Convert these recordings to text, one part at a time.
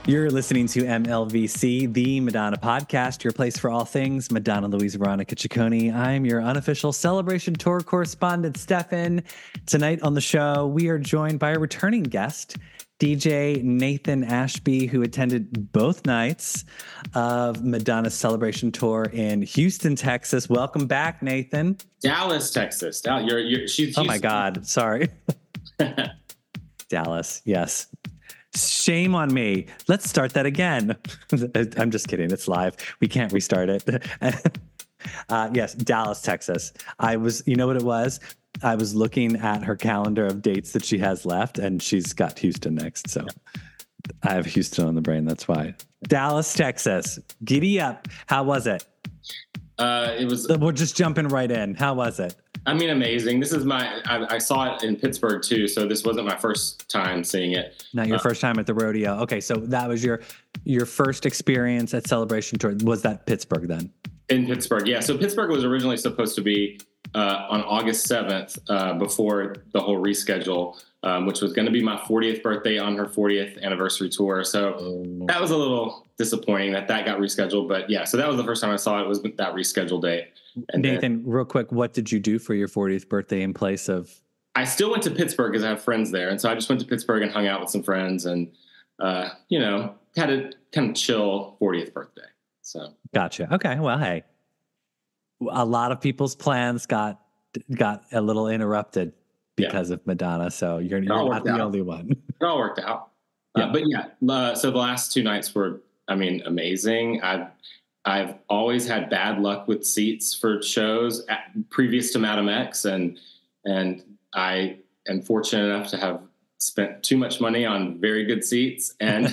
You're listening to MLVC, the Madonna podcast, your place for all things Madonna Louise Veronica Ciccone. I'm your unofficial Celebration Tour correspondent, Stefan. Tonight on the show, we are joined by a returning guest, DJ Nathan Ashby, who attended both nights of Madonna's Celebration Tour in Houston, Texas. Welcome back, Nathan. Dallas, Texas. She's oh my God, sorry. Dallas, yes. Shame on me. Let's start that again. I'm just kidding. It's live. We can't restart it. Yes, Dallas, Texas. You know what it was? I was looking at her calendar of dates that she has left, and she's got Houston next. So I have Houston on the brain. That's why. Dallas, Texas. Giddy up. How was it? We're just jumping right in. How was it? I mean, amazing. This is I saw it in Pittsburgh too, so this wasn't my first time seeing it. Not your first time at the rodeo. Okay, so that was your first experience at Celebration Tour. Was that Pittsburgh then? In Pittsburgh, yeah. So Pittsburgh was originally supposed to be on August 7th before the whole reschedule, which was going to be my 40th birthday on her 40th anniversary tour. So that was a little disappointing that got rescheduled. But yeah, so that was the first time I saw it was that rescheduled date. And Nathan, real quick, what did you do for your 40th birthday in place of? I still went to Pittsburgh because I have friends there. And so I just went to Pittsburgh and hung out with some friends and, had a kind of chill 40th birthday. So gotcha. Okay. Well, hey, a lot of people's plans got a little interrupted because of Madonna. So you're not the only one. It all worked out. Yeah. So the last two nights were, amazing. I've always had bad luck with seats for shows previous to Madame X, and I am fortunate enough to have spent too much money on very good seats, and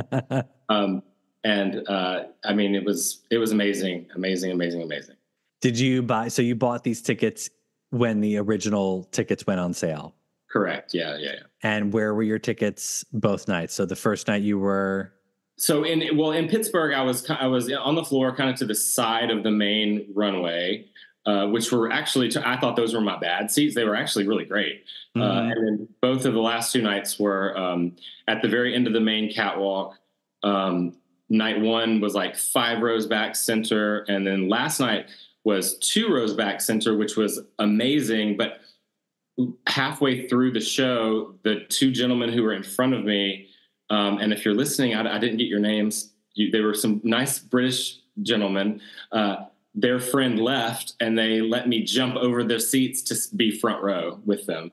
it was amazing. Did you buy? So you bought these tickets when the original tickets went on sale? Correct. Yeah. And where were your tickets both nights? So the first night you were. So in Pittsburgh, I was on the floor, kind of to the side of the main runway, which were actually I thought those were my bad seats. They were actually really great. And then both of the last two nights were at the very end of the main catwalk. Night one was like 5 rows back center, and then last night was 2 rows back center, which was amazing. But halfway through the show, the two gentlemen who were in front of me. And if you're listening, I didn't get your names. They were some nice British gentlemen. Their friend left, and they let me jump over their seats to be front row with them.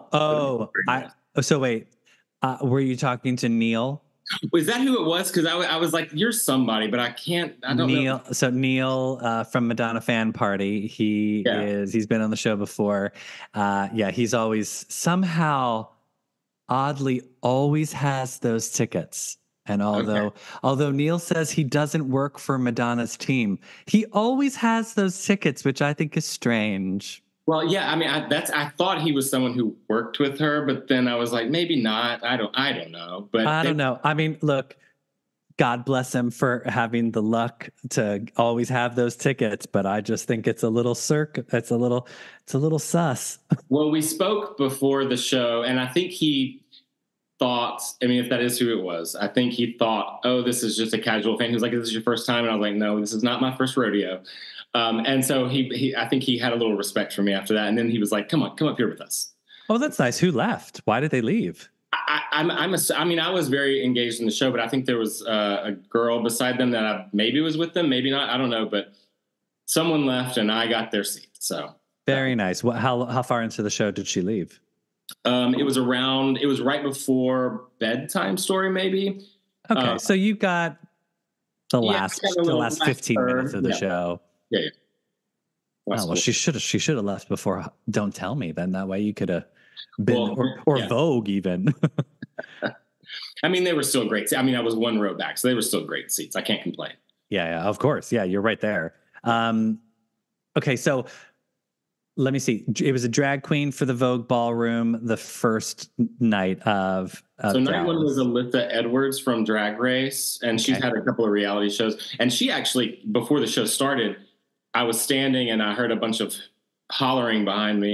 So wait, were you talking to Neil? Was that who it was? Because I was like, you're somebody, but I don't know. So Neil from Madonna Fan Party, he's been on the show before. He's always somehow oddly always has those tickets. And although Neil says he doesn't work for Madonna's team, he always has those tickets, which I think is strange. Well, yeah, I thought he was someone who worked with her, but then I was like, maybe not. I don't know. But I don't know. Look, God bless him for having the luck to always have those tickets, but I just think it's a little it's a little sus. Well, we spoke before the show, and I think he thought, if that is who it was, I think he thought, oh, this is just a casual fan. He was like, this is your first time? And I was like, no, this is not my first rodeo. And so I think he had a little respect for me after that. And then he was like, come up here with us. Oh, that's nice. Who left? Why did they leave? I was very engaged in the show, but I think there was a girl beside them that maybe was with them, maybe not. I don't know, but someone left and I got their seat. So very nice. How far into the show did she leave? It was right before bedtime story, maybe. Okay. So you got the last 15 minutes of the show. Yeah. Well, cool. She should have left before Don't Tell Me. Then that way you could have been Vogue even. They were still great. I was 1 row back, so they were still great seats. I can't complain. Yeah, of course. Yeah, you're right there. Okay, so let me see. It was a drag queen for the Vogue Ballroom the first night of so night one was Alyssa Edwards from Drag Race, and she's had a couple of reality shows. And she actually, before the show started, I was standing and I heard a bunch of hollering behind me.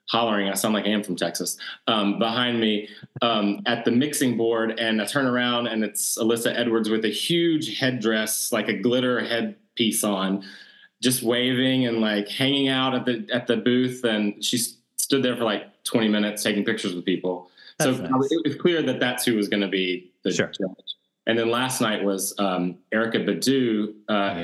hollering. I sound like I am from Texas. Behind me at the mixing board, and I turn around and it's Alyssa Edwards with a huge headdress, like a glitter headpiece on, just waving and like hanging out at the booth. And she stood there for like 20 minutes taking pictures with people. That's so nice. it was clear that that's who was going to be the Sure. judge. And then last night was Erykah Badu,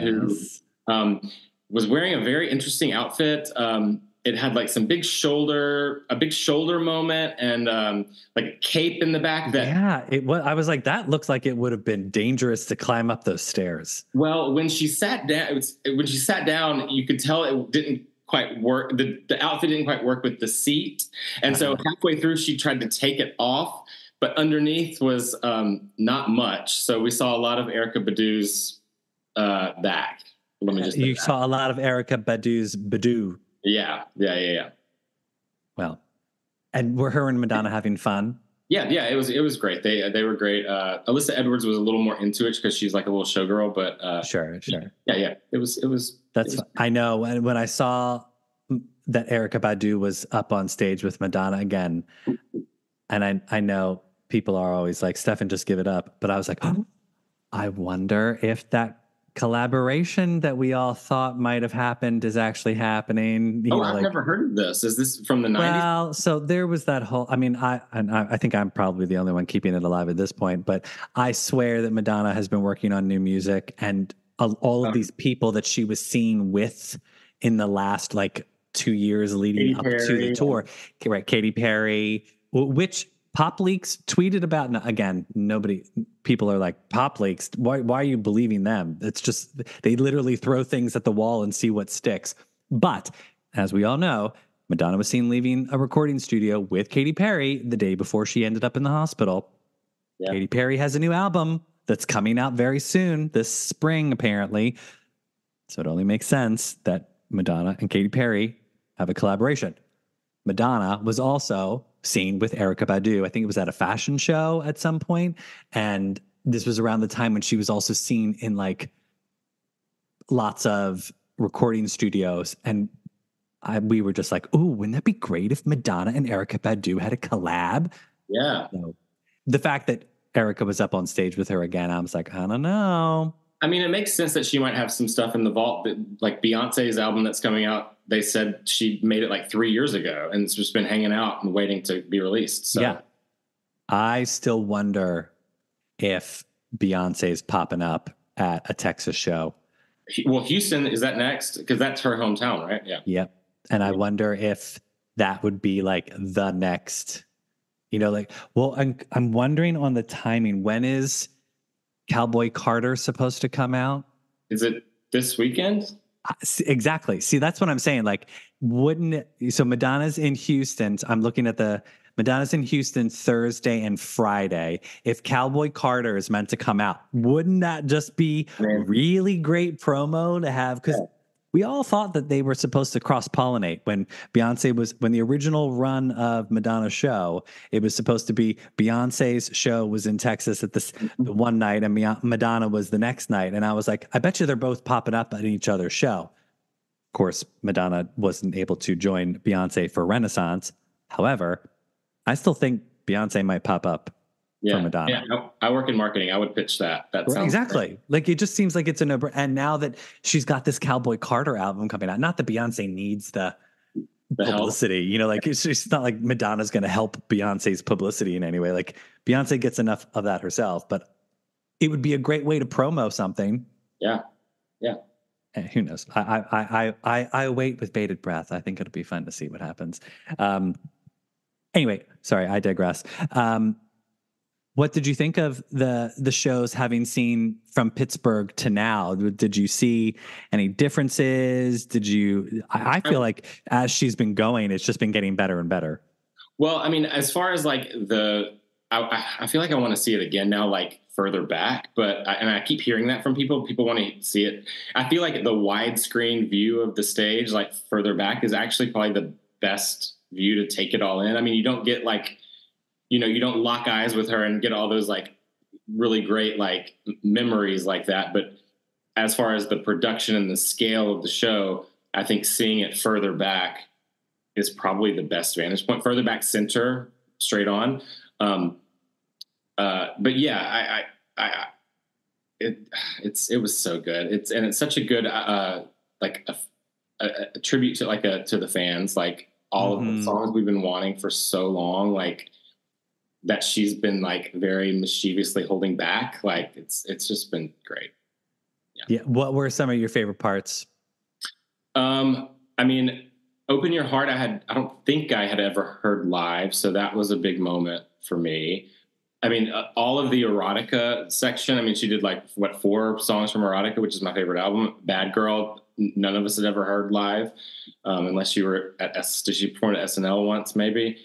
who was wearing a very interesting outfit. It had like a big shoulder moment, and like a cape in the back. I was like, that looks like it would have been dangerous to climb up those stairs. Well, when she sat down, you could tell it didn't quite work. The outfit didn't quite work with the seat, and so halfway through, she tried to take it off. But underneath was not much. So we saw a lot of Erykah Badu's back. Let me just. You saw a lot of Erykah Badu's Badu. Yeah. Well, and were her and Madonna having fun? Yeah. It was great. They were great. Alyssa Edwards was a little more into it because she's like a little showgirl. But sure. Yeah. It was. I know. And when I saw that Erykah Badu was up on stage with Madonna again, and I know people are always like, Stefan, just give it up. But I was like, oh, I wonder if that collaboration that we all thought might have happened is actually happening. I've never heard of this. Is this from the 90s? Well, so there was that whole, I mean, I think I'm probably the only one keeping it alive at this point, but I swear that Madonna has been working on new music, and all of these people that she was seen with in the last like 2 years leading up to the tour, right? Katy Perry, which Pop Leaks tweeted about. Again, people are like, Pop Leaks, why are you believing them? It's just, they literally throw things at the wall and see what sticks. But as we all know, Madonna was seen leaving a recording studio with Katy Perry the day before she ended up in the hospital. Yeah. Katy Perry has a new album that's coming out very soon, this spring, apparently. So it only makes sense that Madonna and Katy Perry have a collaboration. Madonna was also seen with Erykah Badu. I think it was at a fashion show at some point. And this was around the time when she was also seen in like lots of recording studios. And we were just like, ooh, wouldn't that be great if Madonna and Erykah Badu had a collab? Yeah. So the fact that Erykah was up on stage with her again, I was like, I don't know. I mean, it makes sense that she might have some stuff in the vault. Like Beyonce's album that's coming out, they said she made it like 3 years ago, and it's just been hanging out and waiting to be released. So. Yeah. I still wonder if Beyonce's popping up at a Texas show. Well, Houston, is that next? Because that's her hometown, right? Yeah. Yep. And I wonder if that would be like the next, I'm wondering on the timing. When is Cowboy Carter supposed to come out? Is it this weekend? Exactly. See, that's what I'm saying. Like, so Madonna's in Houston. I'm looking at Madonna's in Houston Thursday and Friday. If Cowboy Carter is meant to come out, wouldn't that just be really great promo to have? Because we all thought that they were supposed to cross-pollinate when the original run of Madonna's show, it was supposed to be Beyonce's show was in Texas at the one night and Madonna was the next night. And I was like, I bet you they're both popping up at each other's show. Of course, Madonna wasn't able to join Beyonce for Renaissance. However, I still think Beyonce might pop up for Madonna. Yeah, I work in marketing. I would pitch that. That sounds exactly great. Like it just seems like it's a no-brainer. And now that she's got this Cowboy Carter album coming out, not that Beyonce needs the publicity, like it's not like Madonna's going to help Beyonce's publicity in any way. Like Beyonce gets enough of that herself, but it would be a great way to promo something. Yeah. And who knows? I wait with bated breath. I think it'll be fun to see what happens. Anyway, sorry, I digress. What did you think of the shows having seen from Pittsburgh to now? Did you see any differences? I feel like as she's been going, it's just been getting better and better. Well, I mean, as far as like I feel like I want to see it again now, like further back, and I keep hearing that from people. People want to see it. I feel like the widescreen view of the stage, like further back, is actually probably the best view to take it all in. I mean, you don't get like, you don't lock eyes with her and get all those like really great like memories like that. But as far as the production and the scale of the show, I think seeing it further back is probably the best vantage point. Further back center, straight on. But yeah, it was so good. It's such a good like a tribute to to the fans, like all of the songs we've been wanting for so long, like that she's been like very mischievously holding back. Like it's just been great. Yeah. What were some of your favorite parts? I mean, Open Your Heart, I don't think I had ever heard live, so that was a big moment for me. I mean, all of the erotica section. I mean, she did like 4 songs from erotica, which is my favorite album. Bad Girl, none of us had ever heard live, unless you were did she perform at SNL once, maybe?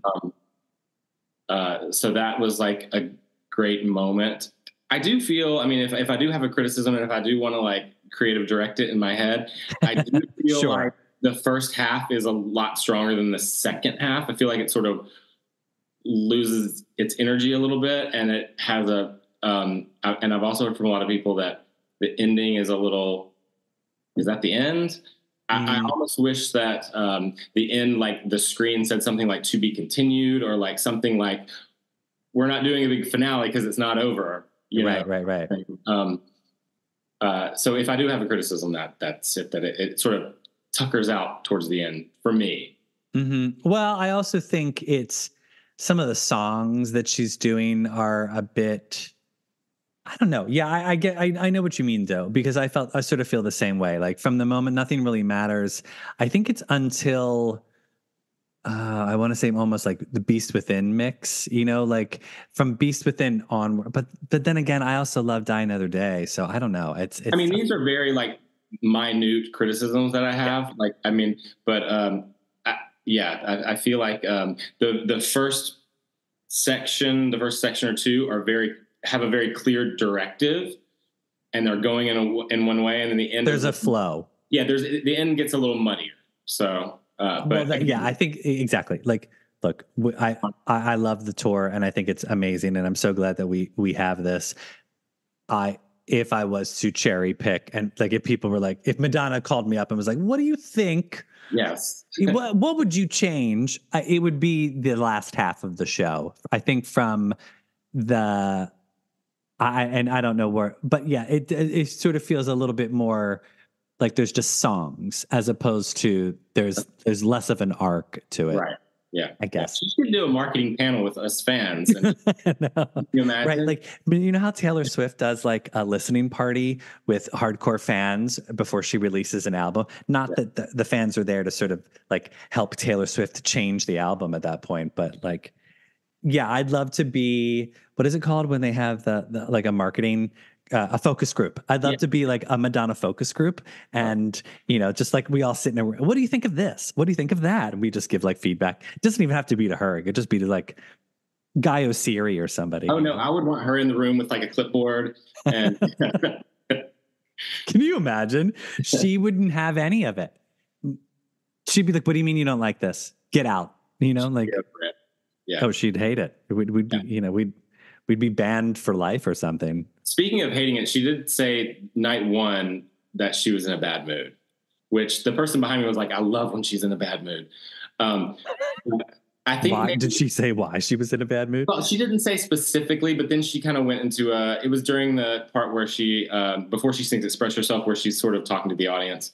So that was like a great moment. I do feel, I mean, if I do have a criticism and if I do want to like creative direct it in my head, I do feel Sure. like the first half is a lot stronger than the second half. I feel like it sort of loses its energy a little bit, and it has and I've also heard from a lot of people that the ending is a little, is that the end? I almost wish that the end, like the screen said something like "to be continued" or like something like "we're not doing a big finale because it's not over." Right. So if I do have a criticism, that's it. That it sort of tuckers out towards the end for me. Well, I also think it's some of the songs that she's doing are a bit, I don't know. Yeah, I know what you mean though, because I sort of feel the same way. Like from the moment Nothing Really Matters, I think it's until I want to say almost like the Beast Within mix, like from Beast Within onward. But then again, I also love Die Another Day. So I don't know. It's I mean, these are very like minute criticisms that I have. Yeah. Like, I mean, but I feel like the first section or two have a very clear directive, and they're going in one way, and then the end. There's a flow. Yeah, the end gets a little muddier. So, I think exactly. Like, look, I love the tour, and I think it's amazing, and I'm so glad that we have this. If I was to cherry pick, and like if people were like, if Madonna called me up and was like, "What do you think?" Yes. what would you change? It would be the last half of the show. I think from I don't know where, but yeah, it sort of feels a little bit more like there's just songs as opposed to there's less of an arc to it. Right. Yeah. I guess. She should do a marketing panel with us fans. And, can you imagine? Right. Like, you know how Taylor Swift does like a listening party with hardcore fans before she releases an album? Not that the fans are there to sort of like help Taylor Swift change the album at that point, but like, yeah, I'd love to be, what is it called when they have the like a marketing, a focus group. I'd love to be like a Madonna focus group. And, just like we all sit in a room. What do you think of this? What do you think of that? And we just give like feedback. It doesn't even have to be to her. It could just be to like Guy O'Siri or somebody. Oh, no, I would want her in the room with like a clipboard. And can you imagine? She wouldn't have any of it. She'd be like, what do you mean you don't like this? Get out. Like, yeah. Oh, she'd hate it. We'd be, we'd be banned for life or something. Speaking of hating it, she did say night one that she was in a bad mood, which the person behind me was like, I love when she's in a bad mood. I think. Why did she say why she was in a bad mood? Well, she didn't say specifically, but then she kind of went into it was during the part where she, before she sings Express Yourself, where she's sort of talking to the audience.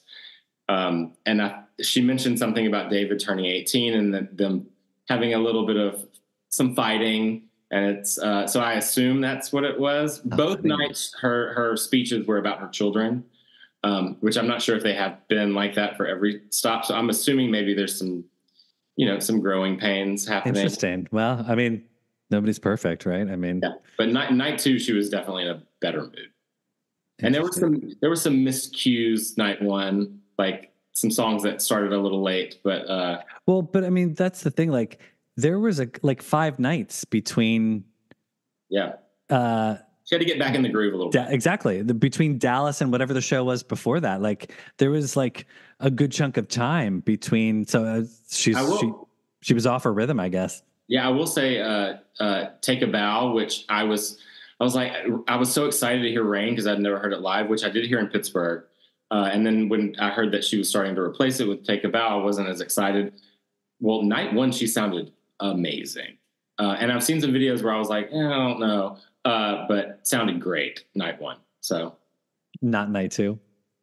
She mentioned something about David turning 18 and them having a little bit of some fighting. And it's so I assume that's what it was. Both nights, her speeches were about her children, which I'm not sure if they have been like that for every stop. So I'm assuming maybe there's some, some growing pains happening. Interesting. Well, I mean, nobody's perfect, right? I mean, yeah. But night two, she was definitely in a better mood. And there were some miscues night one, like some songs that started a little late, but but I mean, that's the thing. Like, there was 5 nights between. Yeah. She had to get back in the groove a little bit. Exactly. Between Dallas and whatever the show was before that, like there was like a good chunk of time between. So she was off her rhythm, I guess. Yeah. I will say, Take a Bow, which I was so excited to hear Rain because I'd never heard it live, which I did hear in Pittsburgh. And then when I heard that she was starting to replace it with Take a Bow, I wasn't as excited. well, night one, she sounded amazing. And I've seen some videos where I was like, I don't know, but sounded great night one. So Not night two.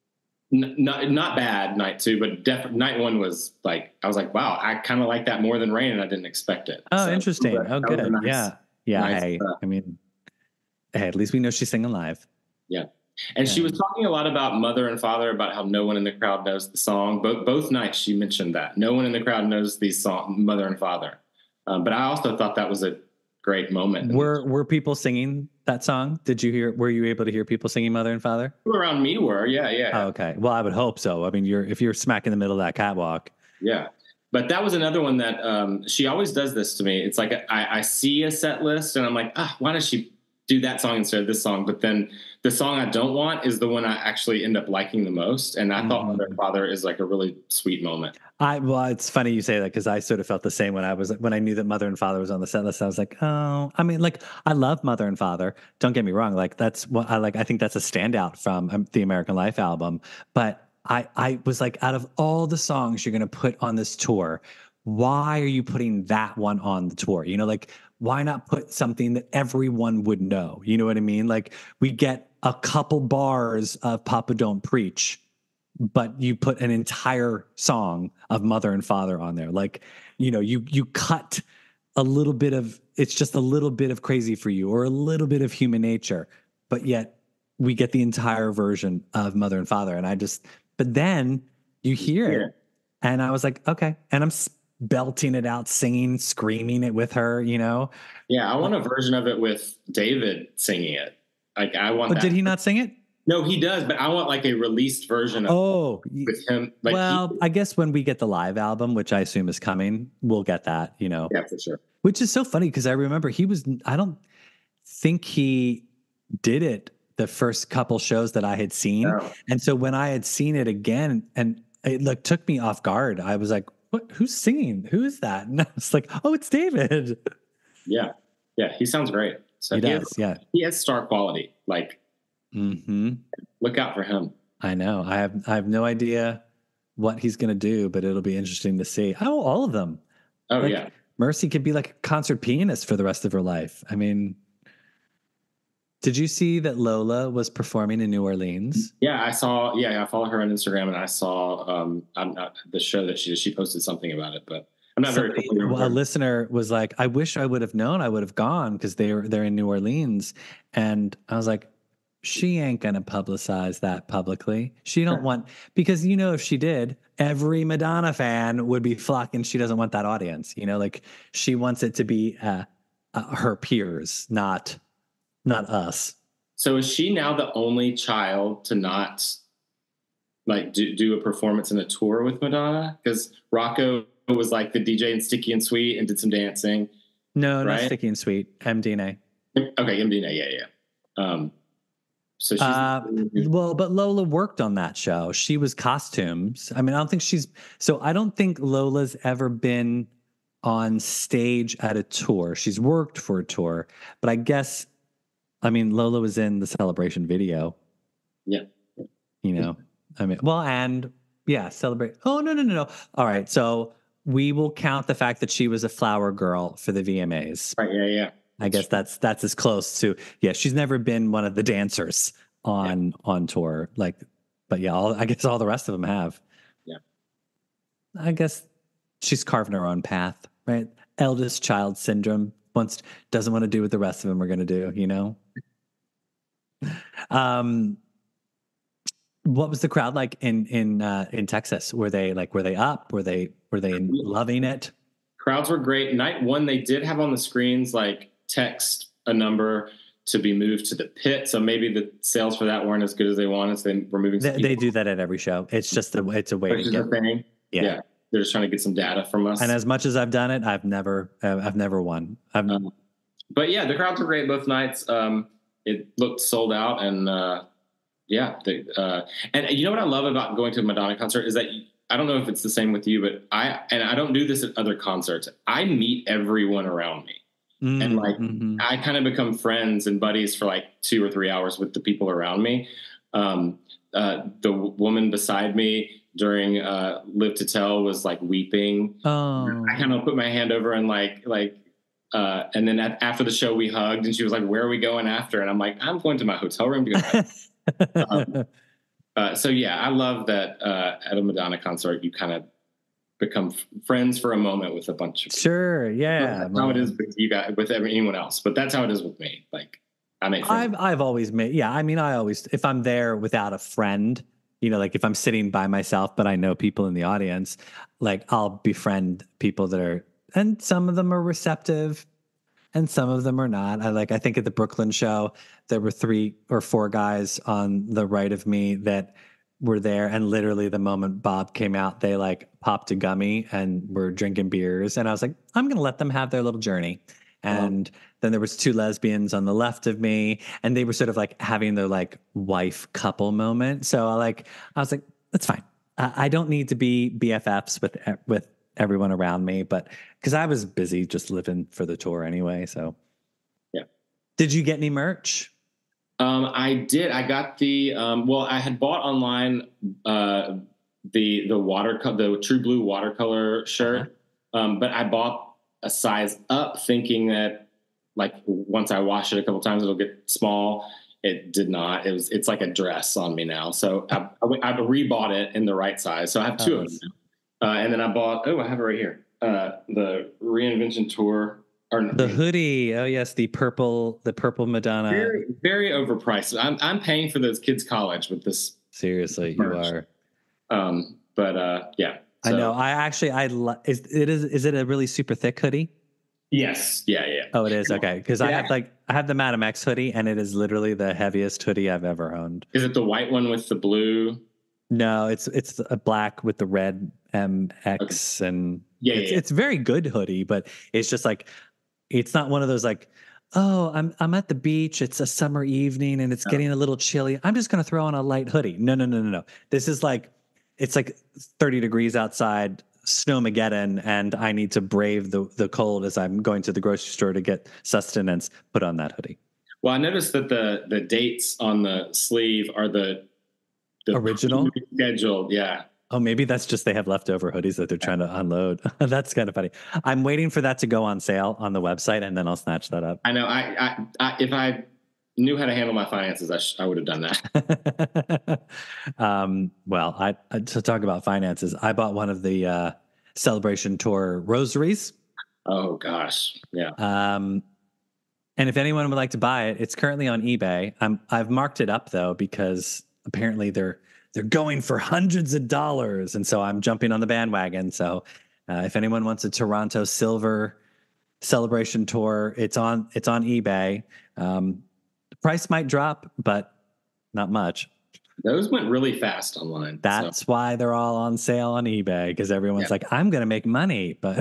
not bad night two, but definitely night one was like, I was like, wow, I kind of like that more than Rain, and I didn't expect it. Oh, So interesting. Oh, that was a good. Yeah. Yeah. nice, Hey, I mean, hey, at least we know she's singing live. yeah. And she was talking a lot about mother and father, about how no one in the crowd knows the song. Both nights she mentioned that no one in the crowd knows these song, mother and father. But I also thought that was a great moment. Were people singing that song? Were you able to hear people singing mother and father? People around me were, yeah. Oh, okay. Well, I would hope so. I mean, if you're smack in the middle of that catwalk. Yeah. But that was another one that she always does this to me. It's like I see a set list and I'm like, why does she do that song instead of this song? But then the song I don't want is the one I actually end up liking the most. And I thought Mother and Father is like a really sweet moment. Well, it's funny you say that because I sort of felt the same when I knew that Mother and Father was on the set list. I was like, oh, I mean, like I love Mother and Father. Don't get me wrong. Like that's what I like. I think that's a standout from the American Life album. But I was like, out of all the songs you're going to put on this tour, why are you putting that one on the tour? You know, like why not put something that everyone would know? You know what I mean? Like we get a couple bars of Papa Don't Preach, but you put an entire song of Mother and Father on there. Like, you know, you cut a little bit of, it's just a little bit of Crazy for You or a little bit of Human Nature, but yet we get the entire version of Mother and Father. And but then you hear it and I was like, okay. And I'm belting it out, singing, screaming it with her, you know? Yeah. I want a version of it with David singing it. Like I want that. Did he not sing it? No, he does, but I want like a released version of with him. Like, I guess when we get the live album, which I assume is coming, we'll get that, you know. Yeah, for sure. Which is so funny because I remember I don't think he did it the first couple shows that I had seen. No. And so when I had seen it again and it like took me off guard, I was like, what, who's singing? Who is that? And I was like, oh, it's David. Yeah. Yeah. He sounds great. So he does. He has star quality. Like, look out for him. I know. I have no idea what he's going to do, but it'll be interesting to see. Oh, all of them. Oh, like, yeah. Mercy could be like a concert pianist for the rest of her life. I mean, did you see that Lola was performing in New Orleans? Yeah, I saw. Yeah, I follow her on Instagram, and I saw the show that she posted something about it, but I'm not very familiar with her. A listener was like, "I wish I would have known. I would have gone because they're in New Orleans," and I was like, "She ain't gonna publicize that publicly. She don't want because you know if she did, every Madonna fan would be flocking. She doesn't want that audience. You know, like she wants it to be her peers, not us." So is she now the only child to not like do a performance in a tour with Madonna? Because Rocco was like the DJ in Sticky and Sweet and did some dancing. No, right? Not Sticky and Sweet. MDNA. Okay, MDNA. Yeah. So she's but Lola worked on that show. She was costumes. I mean, I don't think Lola's ever been on stage at a tour. She's worked for a tour, but I guess, I mean, Lola was in the Celebration video. Yeah. You know, I mean, well, and yeah, Celebrate. Oh, no. All right. So we will count the fact that she was a flower girl for the VMAs. Right. Yeah. I guess that's as close to, she's never been one of the dancers on tour. Like, but yeah, I guess all the rest of them have. Yeah. I guess she's carving her own path, right? Eldest child syndrome. Doesn't want to do what the rest of them are going to do, you know? What was the crowd like in Texas? Were they up? Were they loving it? Crowds were great. Night one, they did have on the screens like text a number to be moved to the pit. So maybe the sales for that weren't as good as they wanted. So they were moving. They do that at every show. It's just it's a way to get. Thing. Yeah. They're just trying to get some data from us. And as much as I've done it, I've never won. But yeah, the crowds were great both nights. It looked sold out, and and you know what I love about going to a Madonna concert is that I don't know if it's the same with you, but I don't do this at other concerts. I meet everyone around me. And like, I kind of become friends and buddies for like 2 or 3 hours with the people around me. The woman beside me during Live to Tell was like weeping. Oh, I kind of put my hand over and and then after the show we hugged, and she was like, "Where are we going after?" And I'm like, "I'm going to my hotel room to go." So yeah, I love that at a Madonna concert you kind of become friends for a moment with a bunch of people. Sure, yeah. That's how it is with you guys, with anyone else, but that's how it is with me. Like, I make friends. I've always made, yeah. I mean, I always, if I'm there without a friend, like if I'm sitting by myself, but I know people in the audience, like I'll befriend people that are, and some of them are receptive and some of them are not. I think at the Brooklyn show, there were 3 or 4 guys on the right of me that were there. And literally the moment Bob came out, they like popped a gummy and were drinking beers. And I was like, I'm going to let them have their little journey. And then there was 2 lesbians on the left of me, and they were sort of like having their like wife couple moment. So I was like, that's fine. I don't need to be BFFs with everyone around me, but because I was busy just living for the tour anyway. So yeah. Did you get any merch? I did. I got the I had bought online the True Blue watercolor shirt, but I bought a size up thinking that like once I wash it a couple times it'll get small. It did not. It's like a dress on me now. So I rebought it in the right size. So I have 2 of them now. And then I bought, I have it right here. The Reinvention Tour. The hoodie. Oh yes, the purple Madonna. Very, very overpriced. I'm paying for those kids' college with this. Seriously, merch. You are. Yeah. So. I know. Is it a really super thick hoodie? Yes. Yeah. Oh, it is. Okay. Because I have the Madam X hoodie, and it is literally the heaviest hoodie I've ever owned. Is it the white one with the blue? No, it's a black with the red MX, and it's very good hoodie, but it's just like, it's not one of those like, oh, I'm at the beach, it's a summer evening and it's getting a little chilly, I'm just going to throw on a light hoodie. No. This is like, it's like 30 degrees outside, snowmageddon, and I need to brave the cold as I'm going to the grocery store to get sustenance. Put on that hoodie. Well, I noticed that the dates on the sleeve are the original scheduled. Yeah. Oh, maybe that's just they have leftover hoodies that they're trying to unload. That's kind of funny. I'm waiting for that to go on sale on the website, and then I'll snatch that up. I know. I if I knew how to handle my finances, I would have done that. Well, to talk about finances, I bought one of the Celebration Tour rosaries. Oh gosh, yeah. And if anyone would like to buy it, it's currently on eBay. I've marked it up though because apparently they're going for hundreds of dollars, and so I'm jumping on the bandwagon. So if anyone wants a Toronto Silver Celebration Tour, it's on eBay. The price might drop, but not much. Those went really fast online. That's why they're all on sale on eBay, because everyone's like, I'm going to make money. But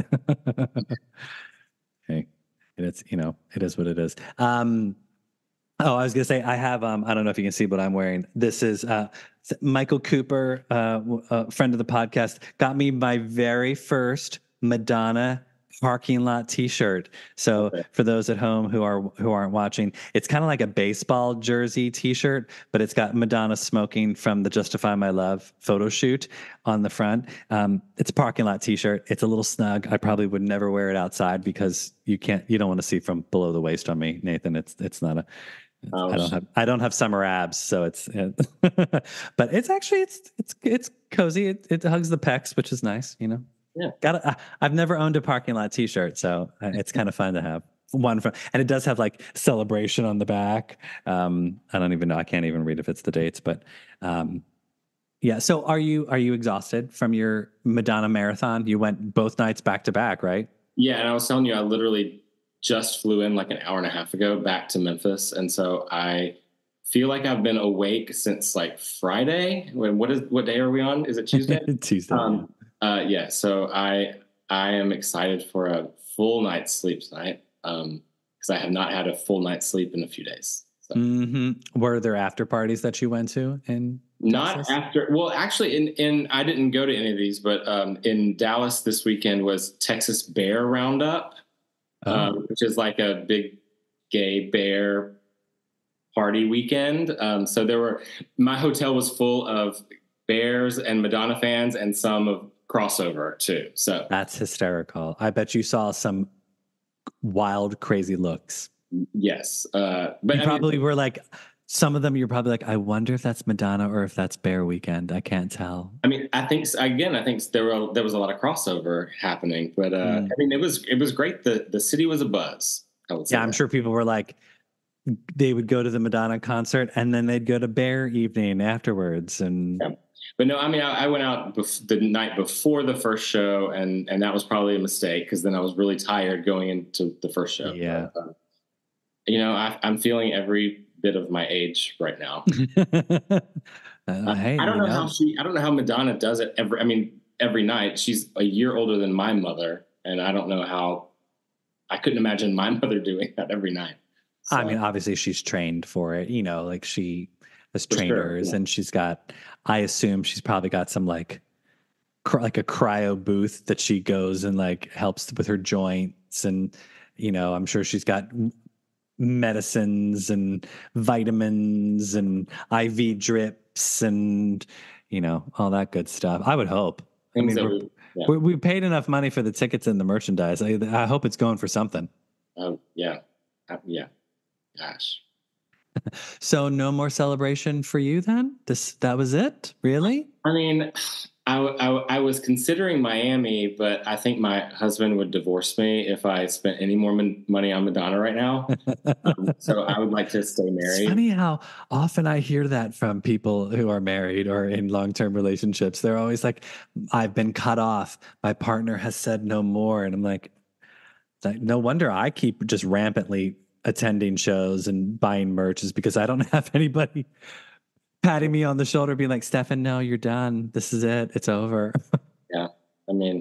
hey, it is what it is. I was going to say, I have, I don't know if you can see what I'm wearing. This is Michael Cooper, a friend of the podcast, got me my very first Madonna parking lot t-shirt. So for those at home who aren't watching, it's kind of like a baseball jersey t-shirt, but it's got Madonna smoking from the Justify My Love photo shoot on the front. It's a parking lot t-shirt. It's a little snug. I probably would never wear it outside because you don't want to see from below the waist on me, Nathan. It's not a, I don't have summer abs, so it's but it's actually it's cozy. It hugs the pecs, which is nice, Yeah. I've never owned a parking lot t-shirt, so it's kind of fun to have one from, and it does have like celebration on the back. I don't even know. I can't even read if it's the dates, but yeah. So are you exhausted from your Madonna marathon? You went both nights back to back, right? Yeah. And I was telling you, I literally just flew in like an hour and a half ago back to Memphis. And so I feel like I've been awake since like Friday. What day are we on? Is it Tuesday? Tuesday. Yeah. So I am excited for a full night's sleep tonight. Because I have not had a full night's sleep in a few days. So. Were there after parties that you went to in Texas? Well, actually in I didn't go to any of these, but in Dallas this weekend was Texas Bear Roundup. Which is like a big gay bear party weekend. So my hotel was full of Bears and Madonna fans and some of crossover too. So That's hysterical. I bet you saw some wild, crazy looks. yes, but You probably were like, some of them you're probably like, I wonder if that's Madonna or if that's Bear Weekend. I can't tell. I mean, I think there was a lot of crossover happening, but I mean, it was great. The city was a buzz. I would say. Yeah, I'm sure people were like, they would go to the Madonna concert and then they'd go to Bear evening afterwards. And yeah. But no, I mean, I went out the night before the first show, and that was probably a mistake because then I was really tired going into the first show. Yeah, but, I'm feeling every bit of my age right now. Hey, I don't know how Madonna does it every night. She's a year older than my mother, and I don't know how. I couldn't imagine my mother doing that every night. So, I mean, obviously she's trained for it, like she has trainers, and she's got, I assume she's probably got some like a cryo booth that she goes and like helps with her joints. And, I'm sure she's got medicines and vitamins and IV drips and, all that good stuff. I would hope. We paid enough money for the tickets and the merchandise. I hope it's going for something. Yeah. Gosh. So no more celebration for you then? That was it? Really? I mean, I was considering Miami, but I think my husband would divorce me if I spent any more money on Madonna right now. So I would like to stay married. It's funny how often I hear that from people who are married or in long-term relationships. They're always like, I've been cut off. My partner has said no more. And I'm like, no wonder I keep just rampantly attending shows and buying merch, is because I don't have anybody patting me on the shoulder being like, Stefan, no, you're done. This is it. It's over. Yeah. I mean,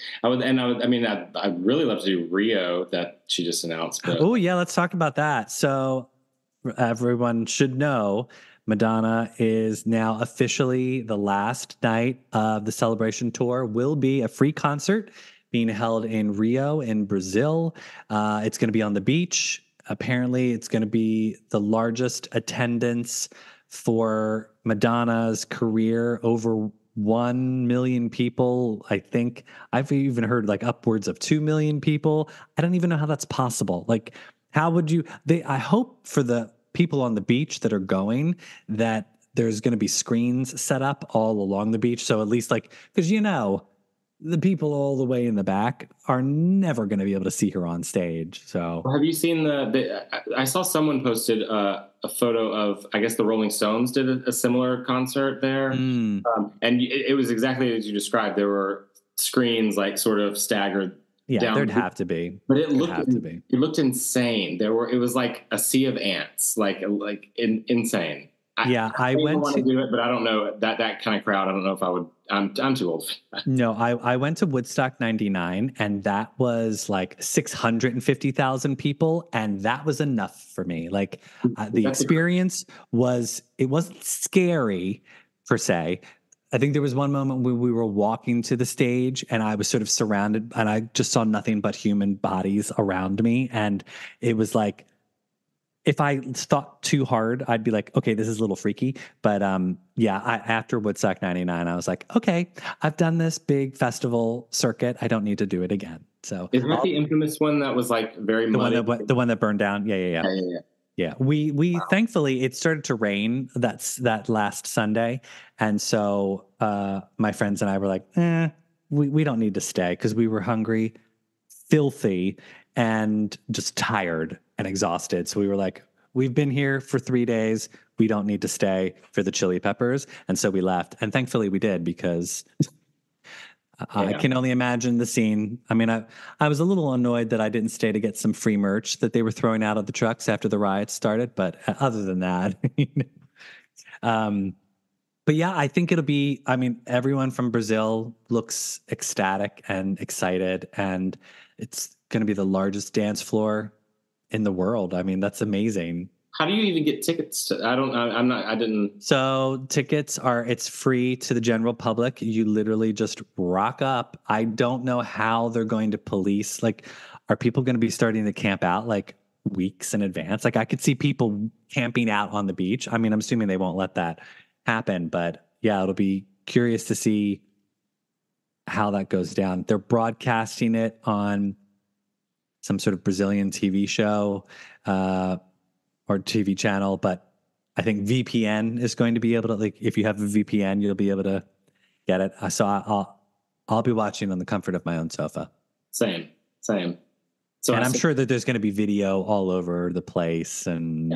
I'd really love to do Rio that she just announced. Oh yeah. Let's talk about that. So everyone should know Madonna is now officially the last night of the Celebration Tour. Will be a free concert being held in Rio in Brazil. It's going to be on the beach. Apparently it's going to be the largest attendance for Madonna's career, over 1 million people. I think I've even heard like upwards of 2 million people. I don't even know how that's possible. Like, how would you, I hope for the people on the beach that are going that there's going to be screens set up all along the beach. So at least like, because the people all the way in the back are never going to be able to see her on stage. So have you seen I saw someone posted a photo of, I guess the Rolling Stones did a similar concert there. And it was exactly as you described. There were screens like sort of staggered. Yeah, there'd have to be. But it looked insane. It was like a sea of ants, like insane. I went to do it, but I don't know that kind of crowd. I don't know if I would. I'm too old for that. No, I went to Woodstock 99, and that was like 650,000 people, and that was enough for me. Like the experience it wasn't scary per se. I think there was one moment when we were walking to the stage and I was sort of surrounded and I just saw nothing but human bodies around me. And it was like, if I thought too hard, I'd be like, okay, this is a little freaky. But after Woodstock 99, I was like, okay, I've done this big festival circuit. I don't need to do it again. So isn't that the infamous one that was like very muddy? The one that burned down? Yeah. We thankfully it started to rain that last Sunday, and so my friends and I were like, we don't need to stay because we were hungry, filthy, and just tired and exhausted. So we were like, we've been here for 3 days. We don't need to stay for the Chili Peppers, and so we left. And thankfully we did, because I can only imagine the scene. I mean, I was a little annoyed that I didn't stay to get some free merch that they were throwing out of the trucks after the riots started. But other than that, but yeah, I think it'll be, everyone from Brazil looks ecstatic and excited, and it's going to be the largest dance floor in the world. I mean, that's amazing. How do you even get tickets to? I didn't. So it's free to the general public. You literally just rock up. I don't know how they're going to police. Like, are people going to be starting to camp out like weeks in advance? Like, I could see people camping out on the beach. I mean, I'm assuming they won't let that happen, but yeah, it'll be curious to see how that goes down. They're broadcasting it on some sort of Brazilian TV show or TV channel, but I think VPN is going to be able to, like, if you have a VPN, you'll be able to get it. So I'll be watching on the comfort of my own sofa. Same. So and I'm sure that there's going to be video all over the place. And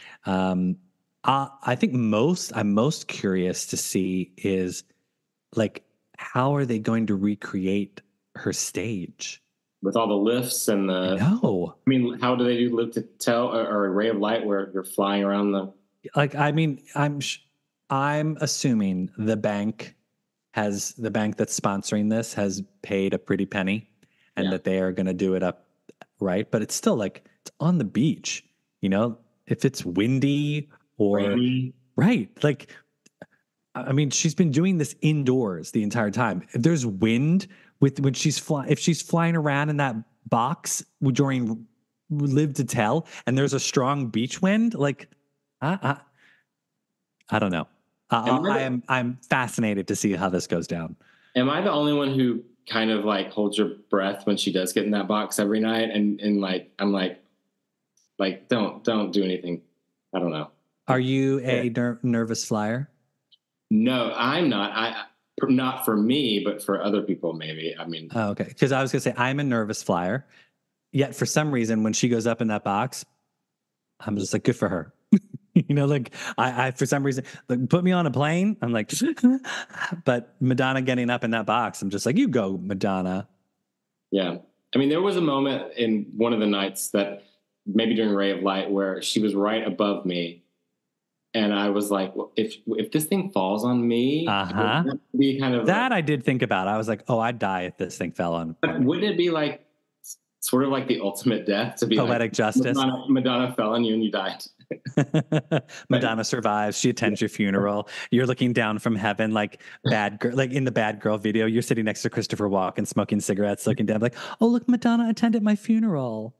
I think I'm most curious to see is, like, how are they going to recreate her stage? With all the lifts and the... No. I mean, how do they do lift to tell or a ray of light where you're flying around the... Like, I mean, I'm assuming the bank that's sponsoring this has paid a pretty penny and that they are going to do it up right. But it's still, like, it's on the beach, you know, if it's windy or rainy. Right. Like, I mean, she's been doing this indoors the entire time. If there's wind if she's flying around in that box during Live to Tell and there's a strong beach wind, like, I don't know. I'm fascinated to see how this goes down. Am I the only one who kind of, like, holds your breath when she does get in that box every night? And like, I'm like, don't do anything. I don't know. Are you a nervous flyer? No, I'm not. Not for me, but for other people, maybe. I mean, okay. Because I was going to say I'm a nervous flyer. Yet for some reason, when she goes up in that box, I'm just like, good for her. You know, like I for some reason, like, put me on a plane. I'm like, but Madonna getting up in that box, I'm just like, you go, Madonna. Yeah. I mean, there was a moment in one of the nights that maybe during Ray of Light where she was right above me. And I was like, well, if this thing falls on me, it would be kind of that, like, I did think about. I was like, oh, I'd die if this thing fell on. But wouldn't it be like sort of like the ultimate death to be poetic like, justice? Madonna fell on you and you died. Madonna survives. She attends your funeral. You're looking down from heaven, like bad girl, like in the Bad Girl video. You're sitting next to Christopher Walken, smoking cigarettes, looking down, like, oh, look, Madonna attended my funeral.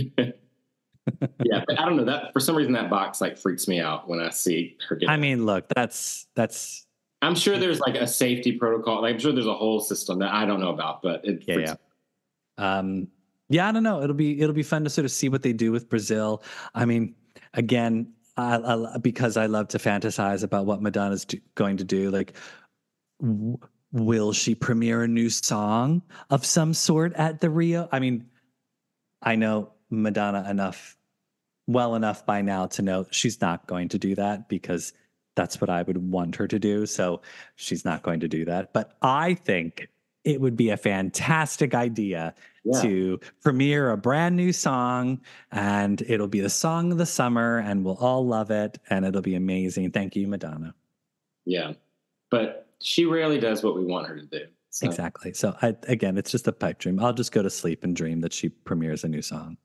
Yeah, but I don't know, that for some reason that box, like, freaks me out when I see her get. I mean, look, that's. I'm sure there's, like, a safety protocol. Like, I'm sure there's a whole system that I don't know about, but it freaks me out. Yeah, I don't know. It'll be fun to sort of see what they do with Brazil. I mean, again, because I love to fantasize about what Madonna's going to do. Like, will she premiere a new song of some sort at the Rio? I mean, I know Madonna well enough by now to know she's not going to do that because that's what I would want her to do. So she's not going to do that. But I think it would be a fantastic idea to premiere a brand new song, and it'll be the song of the summer and we'll all love it and it'll be amazing. Thank you, Madonna. Yeah. But she rarely does what we want her to do. So. Exactly. So again, it's just a pipe dream. I'll just go to sleep and dream that she premieres a new song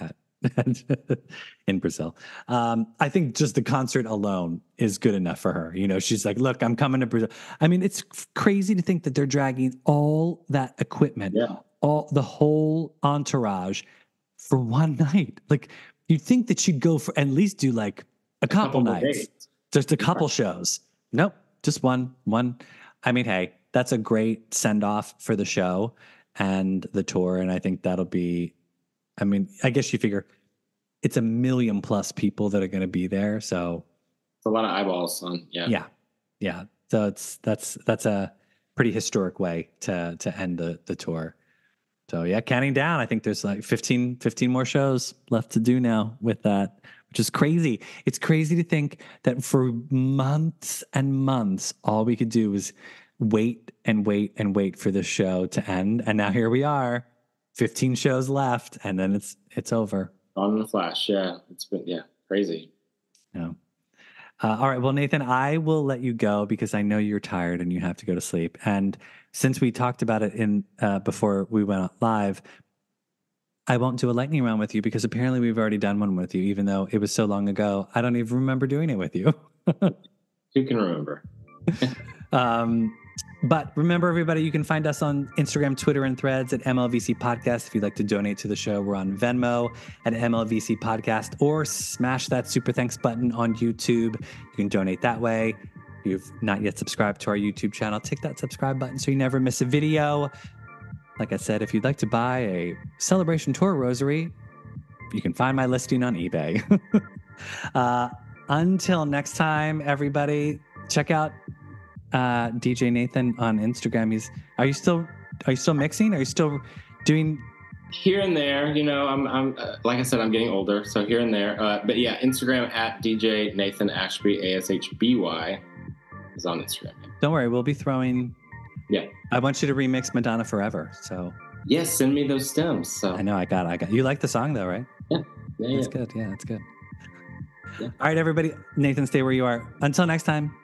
in Brazil. I think just the concert alone is good enough for her. You know, she's like, look, I'm coming to Brazil. I mean, it's crazy to think that they're dragging all that equipment, the whole entourage for one night. Like, you'd think that she'd go for at least do like a couple nights, just a couple shows. Nope, just one. I mean, hey, that's a great send off for the show and the tour. And I think that'll be, I mean, I guess you figure it's 1 million plus people that are going to be there. So it's a lot of eyeballs on. Yeah. So that's a pretty historic way to end the tour. So yeah, counting down, I think there's like 15 more shows left to do now with that, which is crazy. It's crazy to think that for months and months, all we could do was wait for this show to end. And now here we are, 15 shows left, and then it's over. On the flash, yeah. It's been crazy. Yeah. All right. Well, Nathan, I will let you go because I know you're tired and you have to go to sleep. And since we talked about it before we went live, I won't do a lightning round with you because apparently we've already done one with you, even though it was so long ago. I don't even remember doing it with you. Who can remember? But remember, everybody, you can find us on Instagram, Twitter, and Threads at MLVC Podcast. If you'd like to donate to the show, we're on Venmo at MLVC Podcast, or smash that super thanks button on YouTube. You can donate that way. If you've not yet subscribed to our YouTube channel, tick that subscribe button so you never miss a video. Like I said, if you'd like to buy a Celebration Tour rosary, you can find my listing on eBay. Until next time, everybody, check out DJ Nathan on Instagram. Are you still mixing? Are you still doing? Here and there, I'm like I said, I'm getting older, so here and there. But yeah, Instagram at DJ Nathan Ashby, ASHBY is on Instagram. Don't worry, we'll be throwing. Yeah, I want you to remix Madonna Forever. So yes, send me those stems. So I know I got. You like the song though, right? Yeah, that's good. Yeah, that's good. Yeah. All right, everybody. Nathan, stay where you are. Until next time.